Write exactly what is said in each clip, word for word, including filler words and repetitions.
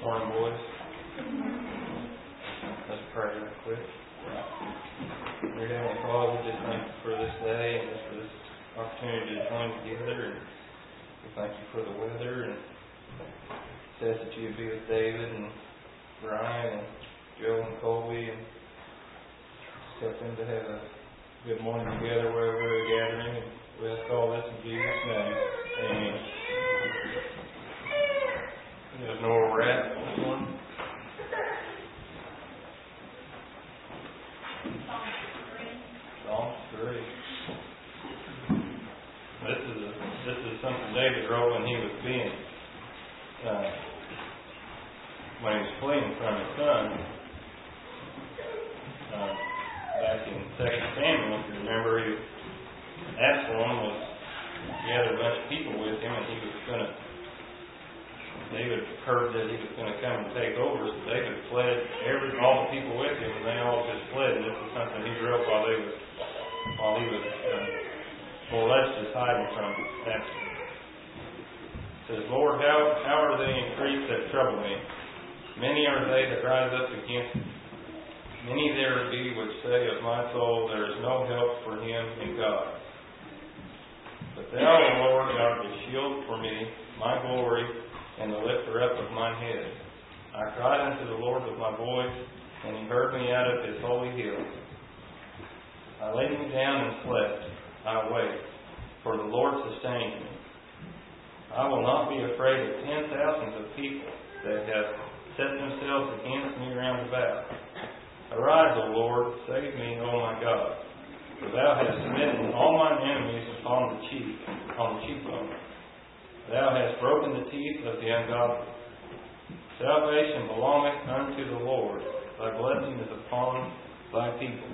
Morning, boys. Let's pray real quick. Dear Heavenly Father, we just thank you for this day and just for this opportunity to join together. And we thank you for the weather and ask that you would be with David and Brian and Joe and Colby and help them to have a good morning together wherever we're gathering. And we ask all this in Jesus' name. Amen. You guys know where we're at this morning? Psalm three. This is a, this is something David wrote when he was being uh, when he was fleeing from his son. Uh, back in Second Samuel, if you remember, he, Absalom was gathered a bunch of people with him, and he was going to. David heard that he was going to come and take over, so David fled, every, all the people with him, and they all just fled. And this is something he wrote while they was, while he was uh, molested, hiding from Absalom. It says, Lord, how, how are they increased that trouble me? Many are they that rise up against me. Many there be which say of my soul, there is no help for him in God. But thou, O Lord, art a shield for me, my glory, and the lifter up of mine head. I cried unto the Lord with my voice, and he heard me out of his holy hill. I laid me down and slept. I awake, for the Lord sustained me. I will not be afraid of ten thousands of people that have set themselves against me round about. Arise, O Lord, save me, O my God. For thou hast smitten all mine enemies upon the cheek, on the cheekbone. Thou hast broken the teeth of the ungodly. Salvation belongeth unto the Lord. Thy blessing is upon thy people.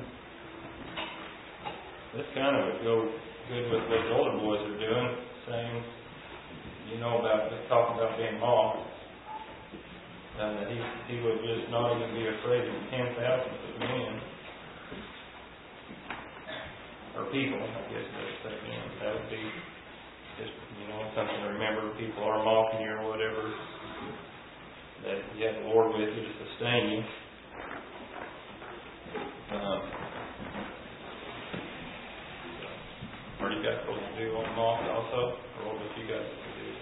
This kind of would go good with what the older boys are doing, saying, you know, about talking about being mocked, and that he he would just not even be afraid of ten thousands of men or people. I guess they'd say, you know, that would be. Just, you know, something to remember. People are mocking you or whatever. That you have the Lord with you to sustain you. Um, what do you guys supposed to do on mock also? Or what would you guys supposed to do?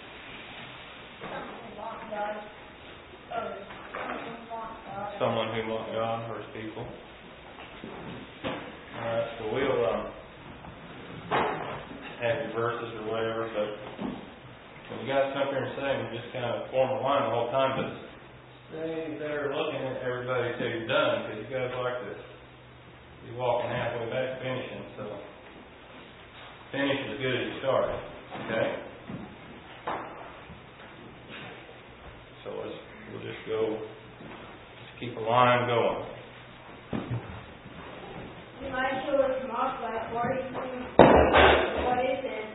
Someone who mocked God or his people. Alright, so we'll um, have your verses or whatever, but when you guys come here and say, we just kind of form a line the whole time, but stay there looking at everybody till you're done, because you guys like to be walking halfway back finishing, so finish as good as you started, okay? So let's, we'll just go, just keep a line going. Elisha was mocked by forty-two boys, and,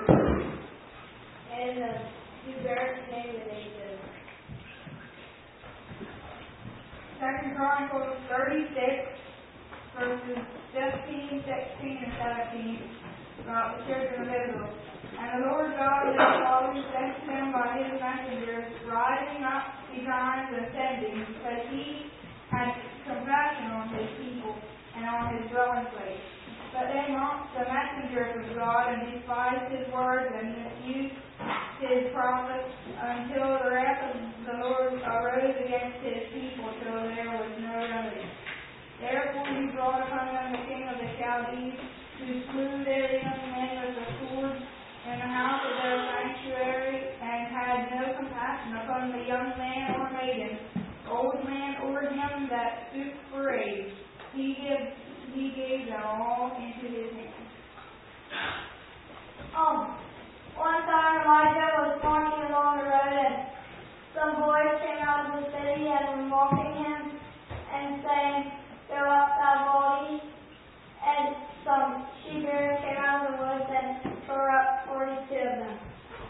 and the two bears came and ate them. Second Chronicles thirty-six, verses fifteen, sixteen, and seventeen, about the children of Israel. And the Lord God of their fathers sent to them by his messengers, rising up betimes and sending, because he had compassion on his people and on his dwelling place. But they mocked the messengers of God and despised his words and misused his prophets until the wrath of the Lord arose against his people till there was no remedy. Therefore he brought upon them the king of the Chaldees, who slew their young men with the sword in the house of their sanctuary, and had no compassion upon the young man or maiden, old man or him that stooped for age. He gave, he gave them all into his hands. Um, one time Elijah was walking along the road, and some boys came out of the city and were mocking him and saying, "Go up, thou baldy." And some she-bears came out of the woods and tore up forty-two of them.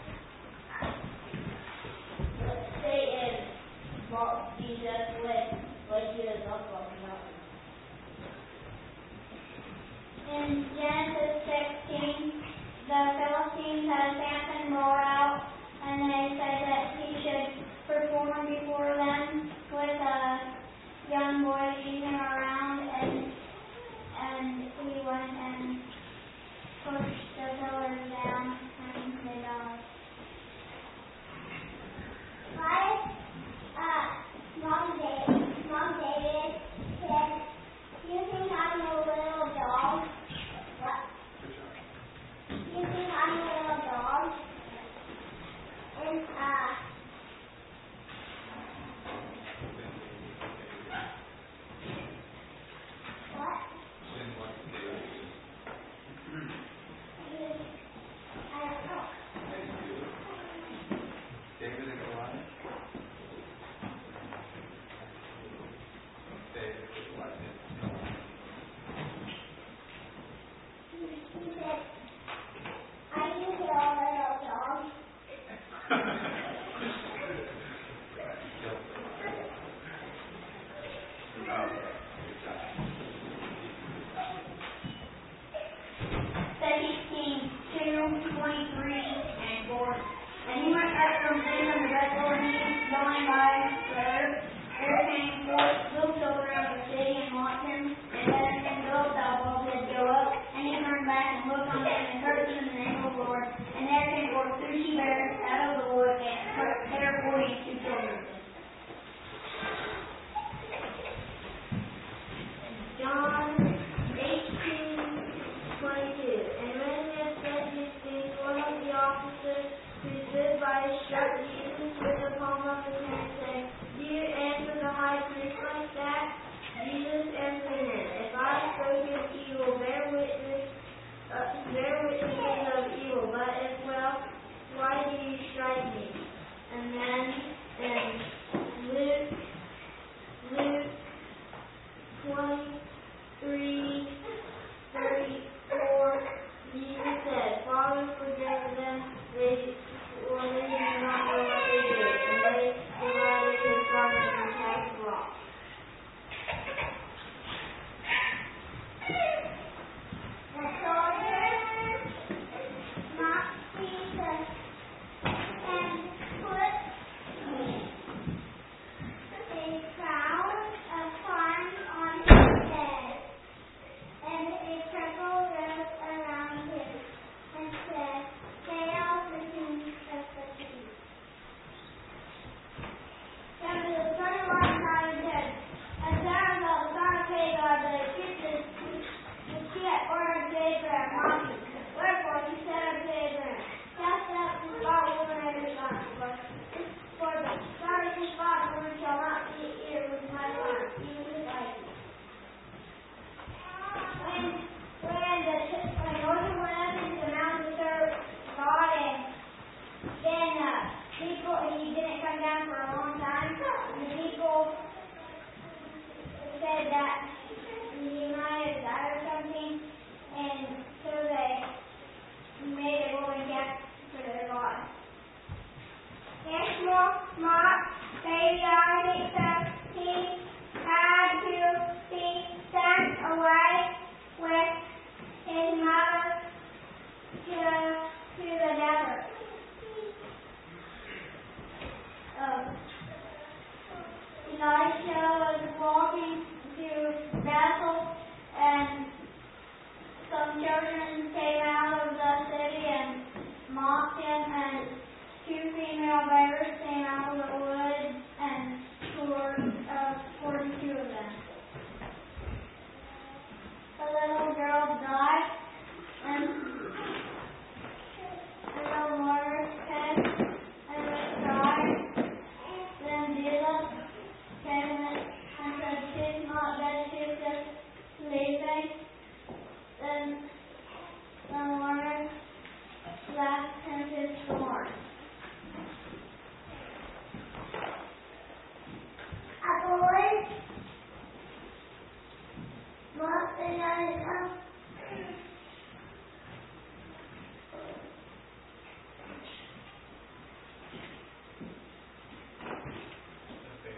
Let's stay in mock Jesus with like he is up on the mountain. In Genesis sixteen, the Philistines had Samson brought out, and they said that he should perform before them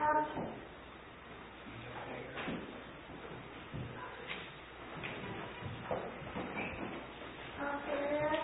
Okay. Okay.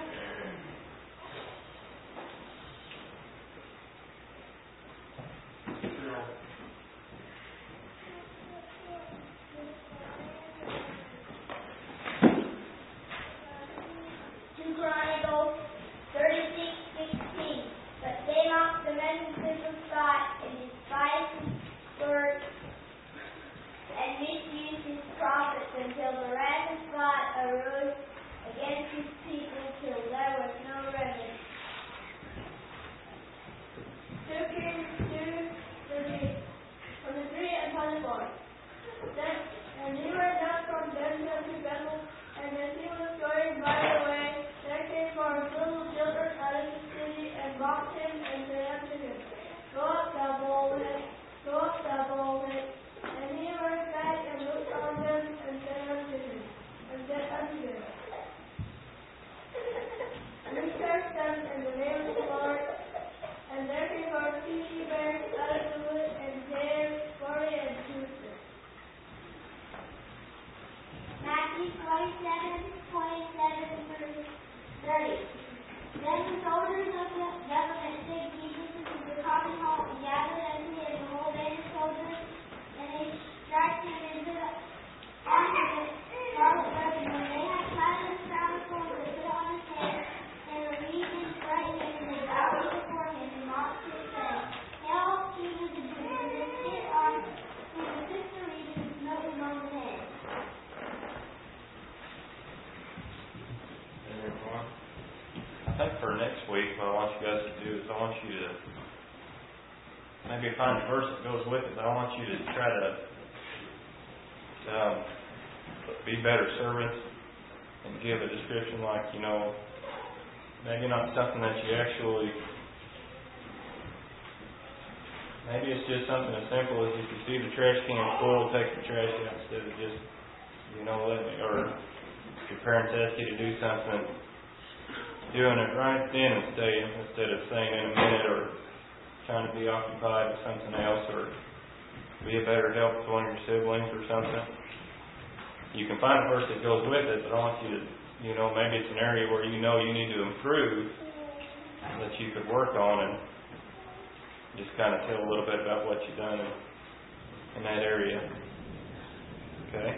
Two Chronicles thirty-six sixteen. But they mocked the messages of God and despised his word and misused his prophets until the wrath of God arose against his people till there was no remedy. Two Kings two thirty-eight. From the three and twenty-four. Then and he went down from Bethel to Bethel, and as he was going by the way, there came forth little children out of the city and mocked him and said unto him, Go up, thou boldhead, go up, thou boldhead. And he went back and looked on them and said unto him, and said unto them, We curse them in the name of the Lord. And there came forth two she-bears out of the wood, and dared forty and two. Matthew twenty-seven, twenty-seven through thirty. Then the soldiers of the government took Jesus into the common hall and gathered unto him the whole band of soldiers, and they dragged him into the after the scarlet robe, and when they had tied his crown of thorns, they put it on his head, and the reason frightened him, and they bowed before him and mocked him, saying, Hail, King of the Jews, and they spit on him, and they took the reed and smote him on the head. I think for next week, what I want you guys to do is I want you to maybe find a verse that goes with it, but I want you to try to um, be better servants and give a description like, you know, maybe not something that you actually, maybe it's just something as simple as if you see the trash can full, take the trash out instead of just, you know, let me, or if your parents ask you to do something, doing it right then instead, instead of saying in a minute or trying to be occupied with something else or be a better help to one of your siblings or something. You can find a verse that goes with it, but I want you to, you know, maybe it's an area where you know you need to improve that you could work on and just kind of tell a little bit about what you've done in, in that area. Okay?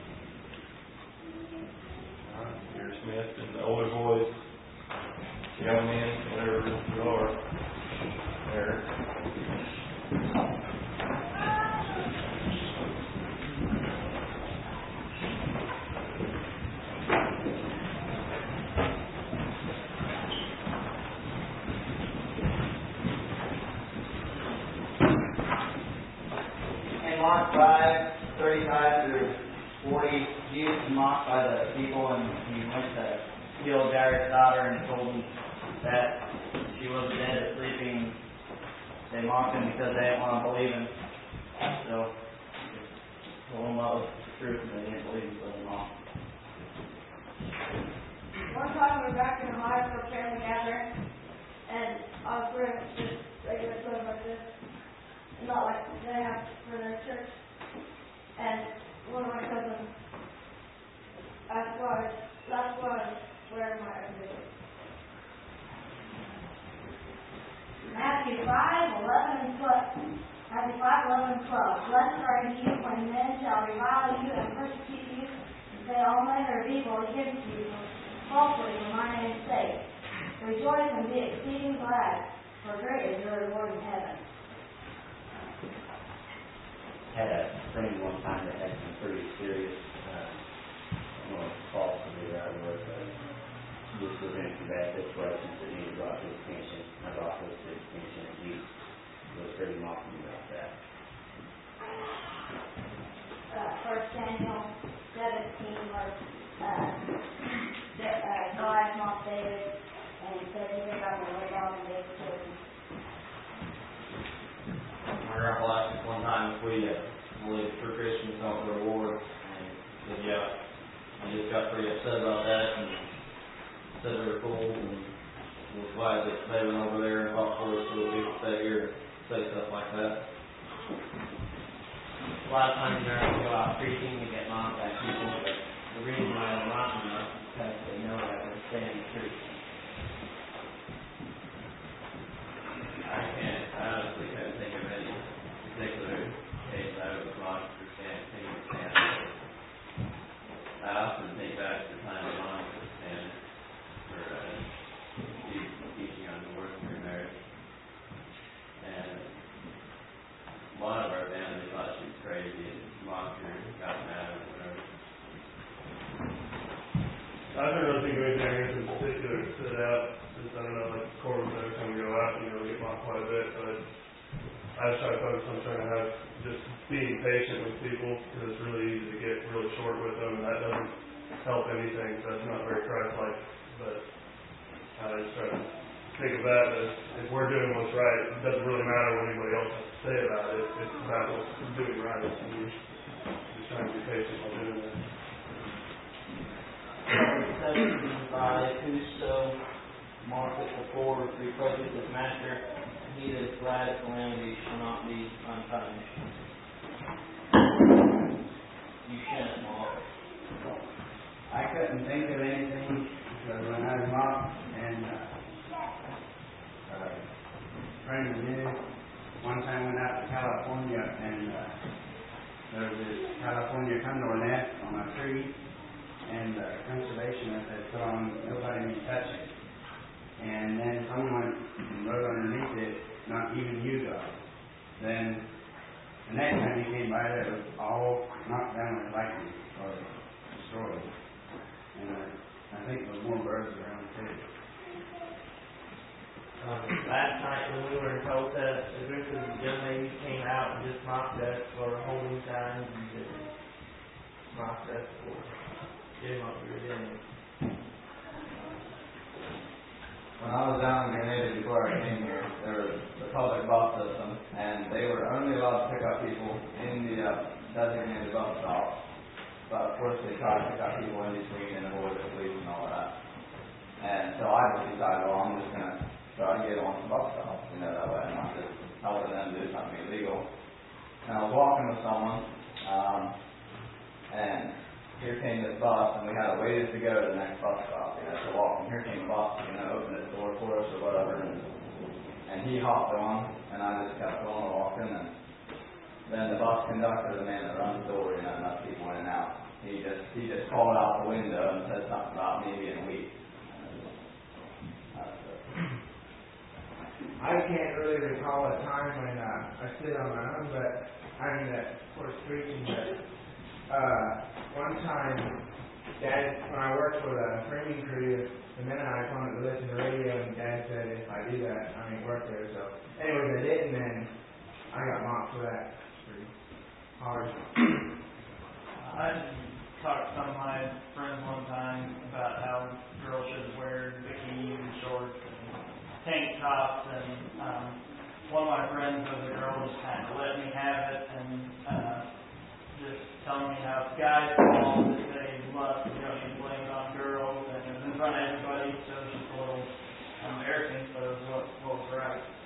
All right, you're dismissed, and the older boys, young men, whatever you are, there. In Mark five, thirty-five through forty, Jesus was mocked by the people, and he went to heal Jairus' daughter and told him that she was dead or sleeping. They mocked him because they didn't want to believe him. So, told him what was the truth, and they didn't believe him, so they mocked. One time we were back in Ohio for a family gathering, and I was wearing just regular clothes like this, not like they have for their church. And one of my cousins asked why, that's why I was wearing my outfit. Matthew five, eleven and twelve. Matthew five, eleven and twelve. Blessed are you when men shall revile you and persecute you, and say all manner of evil against you falsely for my name's sake. Rejoice and be exceeding glad, for great is your reward in heaven. Had a friend one time that had some pretty serious, uh, I don't know if false would be the right word, but just was in some bad situations that needed brought to his attention. I brought those to his attention, and he was pretty mocking about that. Uh, First Samuel seventeen was uh, that, uh, Goliath mocked David and said he was going to lay down and David killed him. My grandpa asked us one time if we uh, believed true Christians don't go to war, and he said, yeah. I just got pretty upset about that, and said we were fools, and was glad that they went over there and fought for us so that we could stay here and say stuff like that. lot of times they're going to go out preaching and get mocked by people, but the reason why they're mocking us is because they know that we're saying the truth. I can't, I honestly couldn't think of any particular case I was mocked for stand, taking a stand. I often think back to the time my mom was stand for uh, teaching on divorce and remarriage. And a lot of our family thought she was crazy and mocked her and got mad or whatever. I don't really think of anything in particular that stood out. Just, I don't know, like chords every time we go out, you know, we get mocked quite a bit, but I just try to focus on trying to have, just being patient with people, because it's really easy to get really short with them, and that doesn't help anything, so that's not very Christ-like, but I just try to think of that as, if we're doing what's right, it doesn't really matter what anybody else has to say about it, it's about what's doing right, and we're just trying to be patient while doing that. seventeen-five, whoso marketh the poor, reproacheth his master, he that is glad at calamity shall not be unpunished. You shouldn't mock. I couldn't think of anything because when I was mocked and uh, uh, friends knew, one time went out to California and uh, there was this California condor nest on a tree, and the uh, conservationist had put on nobody may touch it. And then someone wrote underneath it, not even you guys. Then the next time he came by there, it was all knocked down with lightning or destroyed. And uh, I think there were more birds around too. Um, last night when we were in protest, a group of young ladies came out and just mocked us for holding signs and just mocked us for doing what we were doing. When I was down in Grenada before I came here, there was the public bus system, and they were only allowed to pick up people in the uh, designated bus stop. But of course, they tried to pick up people in between and avoid the police and all that. And so I just decided, well, I'm just going to try to get on the bus stop, you know, that way I'm not just helping them do something illegal. And I was walking with someone, um, and here came this bus, and we had a ways to go to the next bus stop, you know, to walk. And here came the bus, you know, opened the door for us or whatever, and, and he hopped on, and I just kept going walking, and then the bus conductor, the man that runs the door, you know, enough people in and out, he just he just called out the window and said something about me being weak. I can't really recall a time when uh, I stood on my own, but I mean, that, of course, preaching, but uh, one time, Dad, when I worked for the framing crew, the men and I wanted to listen to radio, and Dad said if I do that, I ain't work there. So, anyways, I didn't, and I got mocked for that. It's pretty hard. I talked to some of my friends one time about how girls should wear bikinis and shorts and tank tops, and um, one of my friends was a girl just kind of let me have it and uh, just telling me how guys fall that they lust, you don't need to blame it on girls, and it was in front of everybody, so it was just a little embarrassing, but it was what, what was right.